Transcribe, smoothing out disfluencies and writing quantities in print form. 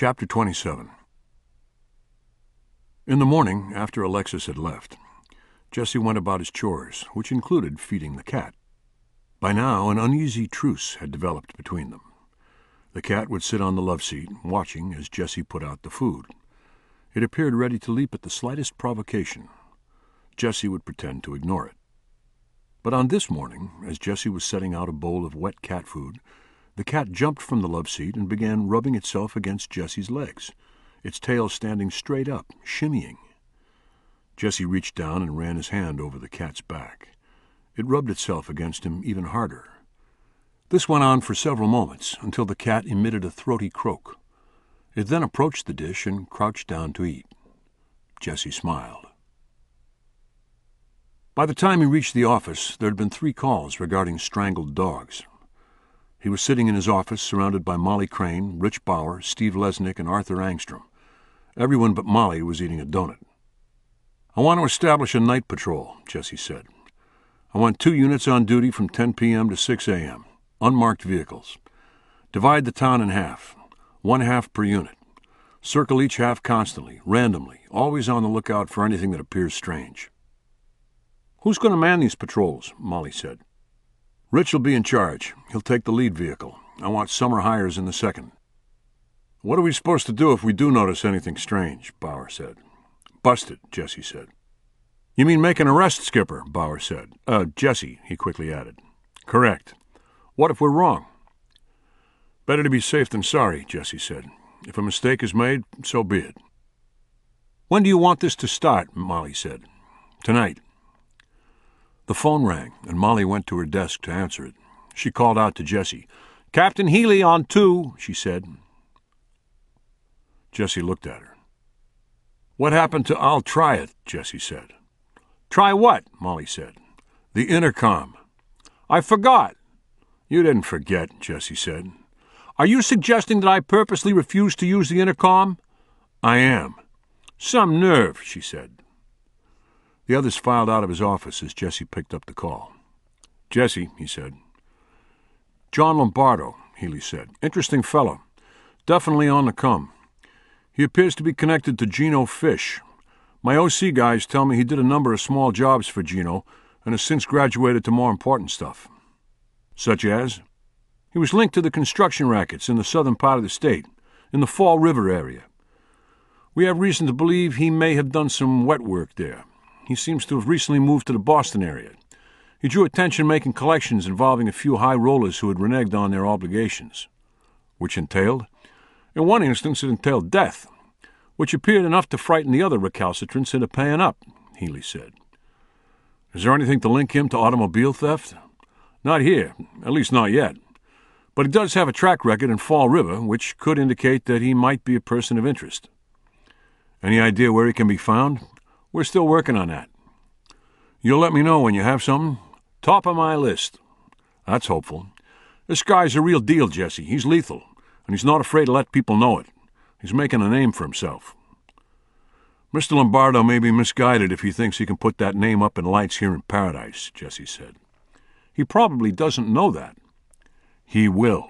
Chapter 27. In the morning, after Alexis had left, Jesse went about his chores, which included feeding the cat. By now, an uneasy truce had developed between them. The cat would sit on the love seat, watching as Jesse put out the food. It appeared ready to leap at the slightest provocation. Jesse would pretend to ignore it. But on this morning, as Jesse was setting out a bowl of wet cat food, the cat jumped from the love seat and began rubbing itself against Jesse's legs, its tail standing straight up, shimmying. Jesse reached down and ran his hand over the cat's back. It rubbed itself against him even harder. This went on for several moments, until the cat emitted a throaty croak. It then approached the dish and crouched down to eat. Jesse smiled. By the time he reached the office, there had been 3 calls regarding strangled dogs. He was sitting in his office surrounded by Molly Crane, Rich Bauer, Steve Lesnick, and Arthur Angstrom. Everyone but Molly was eating a donut. "I want to establish a night patrol," Jesse said. "I want 2 units on duty from 10 p.m. to 6 a.m., unmarked vehicles. Divide the town in half, 1 half per unit. Circle each half constantly, randomly, always on the lookout for anything that appears strange." "Who's going to man these patrols?" Molly said. "Rich will be in charge. He'll take the lead vehicle. I want summer hires in the second." "What are we supposed to do if we do notice anything strange?" Bauer said. "Bust it," Jesse said. "You mean make an arrest, Skipper?" Bauer said. Jesse," he quickly added. "Correct. What if we're wrong?" "Better to be safe than sorry," Jesse said. "If a mistake is made, so be it." "When do you want this to start?" Molly said. "Tonight." The phone rang, and Molly went to her desk to answer it. She called out to Jesse. "Captain Healy on 2, she said. Jesse looked at her. "What happened to 'I'll try it'?" Jesse said. "Try what?" Molly said. "The intercom." "I forgot." "You didn't forget," Jesse said. "Are you suggesting that I purposely refused to use the intercom?" "I am." "Some nerve," she said. The others filed out of his office as Jesse picked up the call. "Jesse," he said. "John Lombardo," Healy said. "Interesting fellow. Definitely on the come. He appears to be connected to Gino Fish. My OC guys tell me he did a number of small jobs for Gino and has since graduated to more important stuff." "Such as?" "He was linked to the construction rackets in the southern part of the state, in the Fall River area. We have reason to believe he may have done some wet work there. He seems to have recently moved to the Boston area. He drew attention making collections involving a few high rollers who had reneged on their obligations." "Which entailed?" "In one instance it entailed death, which appeared enough to frighten the other recalcitrants into paying up," Healy said. "Is there anything to link him to automobile theft?" "Not here, at least not yet. But he does have a track record in Fall River, which could indicate that he might be a person of interest." "Any idea where he can be found?" "We're still working on that." "You'll let me know when you have something?" "Top of my list." "That's hopeful. This guy's a real deal, Jesse. He's lethal, and he's not afraid to let people know it. He's making a name for himself." "Mr. Lombardo may be misguided if he thinks he can put that name up in lights here in paradise," Jesse said. "He probably doesn't know that." "He will."